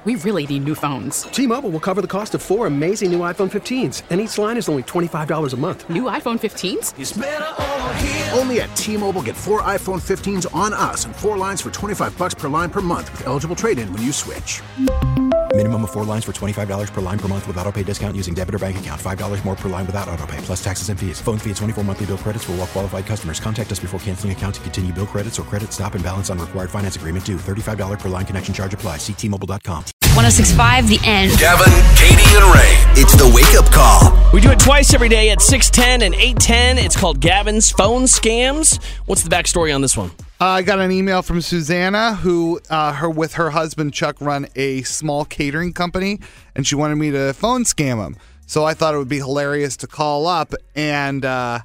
We really need new phones. T-Mobile will cover the cost of 4 amazing new iPhone 15s, and each line is only $25 a month. New iPhone 15s? It's better over here. Only at T-Mobile, get 4 iPhone 15s on us and 4 lines for $25 per line per month with eligible trade-in when you switch. Minimum of 4 lines for $25 per line per month with autopay discount using debit or bank account. $5 more per line without autopay, plus taxes and fees. Phone fee at 24 monthly bill credits for well-qualified customers. Contact us before canceling account to continue bill credits or credit stop and balance on required finance agreement due. $35 per line connection charge applies. See T-Mobile.com. 106.5 The End. Gavin, Katie, and Ray. It's the wake-up call. We do it twice every day at 6:10 and 8:10. It's called Gavin's Phone Scams. What's the backstory on this one? I got an email from Susanna, who with her husband Chuck run a small catering company, and she wanted me to phone scam him. So I thought it would be hilarious to call up and, as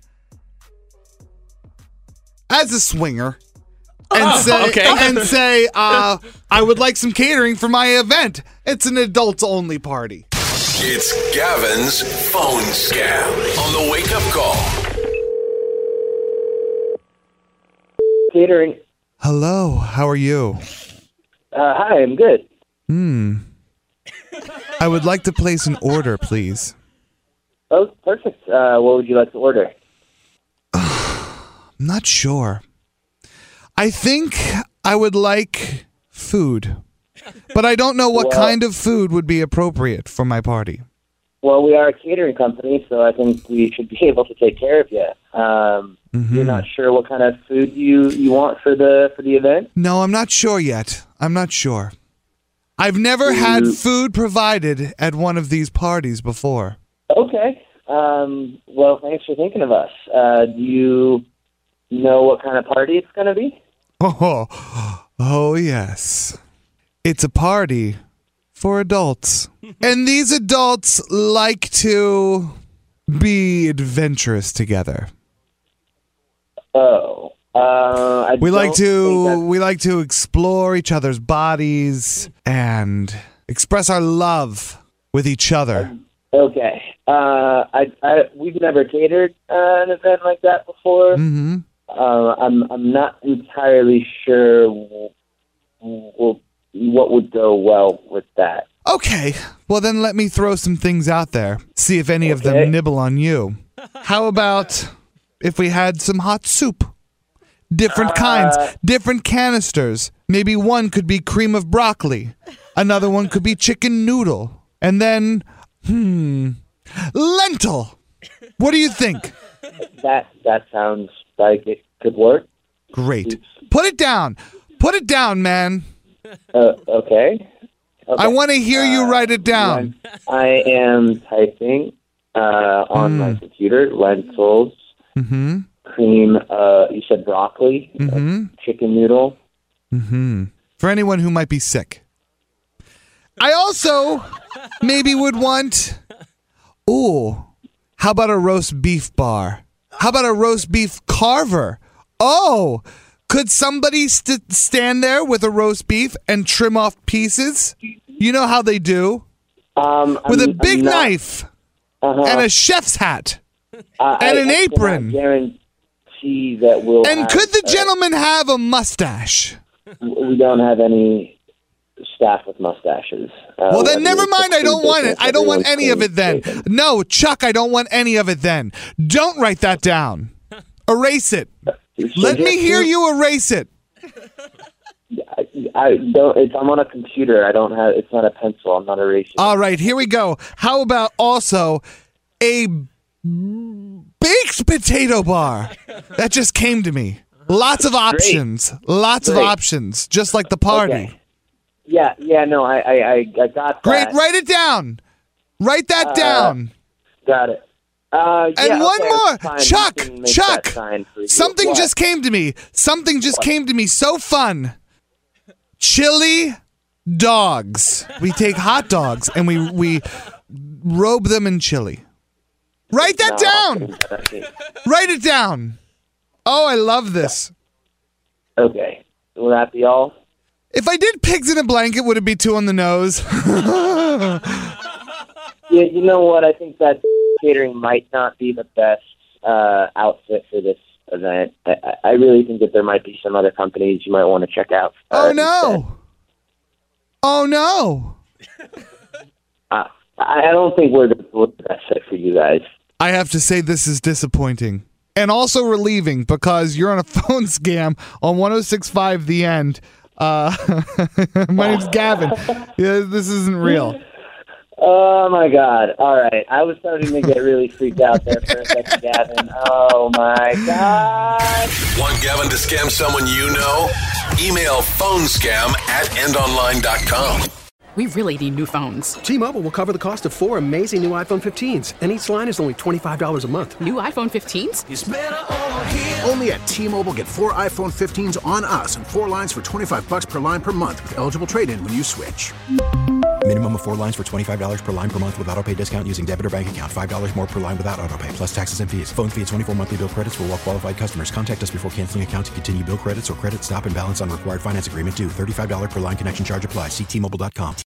a swinger, and say, I would like some catering for my event. It's an adults-only party. It's Gavin's Phone Scam on the Wake Up Call. Catering. Hello, how are you? Hi, I'm good. I would like to place an order, please. Oh, perfect. What would you like to order? I'm not sure. I think I would like food, but I don't know what kind of food would be appropriate for my party. Well, we are a catering company, so I think we should be able to take care of you. You're not sure what kind of food you want for the event? No, I'm not sure yet. I'm not sure. I've never had food provided at one of these parties before. Okay. Well, thanks for thinking of us. Do you know what kind of party it's going to be? Oh, yes. It's a party for adults. And these adults like to be adventurous together. Oh. We like to explore each other's bodies and express our love with each other. Okay. We've never catered an event like that before. Mm-hmm. I'm not entirely sure what would go well with that. Okay. Well, then let me throw some things out there. See if any of them nibble on you. How about if we had some hot soup? Different kinds, different canisters. Maybe one could be cream of broccoli. Another one could be chicken noodle. And then, lentil. What do you think? That sounds like it could work. Great. Put it down. Put it down, man. Okay. I want to hear you write it down. I am typing on my computer. Lentils. Mm-hmm. Cream. You said broccoli. Chicken noodle. Mm-hmm. For anyone who might be sick. I also maybe would want. Ooh. How about a roast beef bar? How about a roast beef carver? Oh, could somebody stand there with a roast beef and trim off pieces? You know how they do? With a big knife and a chef's hat and an apron. I guarantee that we'll. And could the gentleman have a mustache? We don't have any staff with mustaches. Well, then never mind. I don't want it. I don't want any of it then. No, Chuck, I don't want any of it then. Don't write that down. Erase it. Let me hear you erase it. I don't. I'm on a computer. I don't have. It's not a pencil. I'm not erasing. All right, here we go. How about also a baked potato bar? That just came to me. Lots of options. Great. Lots of options. Just like the party. Okay. Yeah. No, I got that. Great. Write it down. Write that down. Got it. And one more. Fine. Chuck. Something What? just came to me. Something just came to me. So fun. Chili dogs. We take hot dogs and we robe them in chili. Write that down. Write it down. Oh, I love this. Okay. Will that be all? If I did pigs in a blanket, would it be too on the nose? Yeah, you know what? I think that catering might not be the best outfit for this event. I really think that there might be some other companies you might want to check out. Oh, no. Oh, no. I don't think we're the best fit for you guys. I have to say this is disappointing and also relieving because you're on a phone scam on 106.5 The End. My name's Gavin. Yeah, this isn't real. Oh, my God. All right. I was starting to get really freaked out there for a second, Gavin. Oh, my God. Want Gavin to scam someone you know? Email phonescam@endonline.com. We really need new phones. T-Mobile will cover the cost of 4 amazing new iPhone 15s, and each line is only $25 a month. New iPhone 15s? Only at T-Mobile, get 4 iPhone 15s on us and 4 lines for $25 per line per month with eligible trade-in when you switch. Minimum of 4 lines for $25 per line per month with autopay discount using debit or bank account. $5 more per line without autopay, plus taxes and fees. Phone fee at 24 monthly bill credits for well-qualified customers. Contact us before canceling account to continue bill credits or credit stop and balance on required finance agreement due. $35 per line connection charge applies. See T-Mobile.com.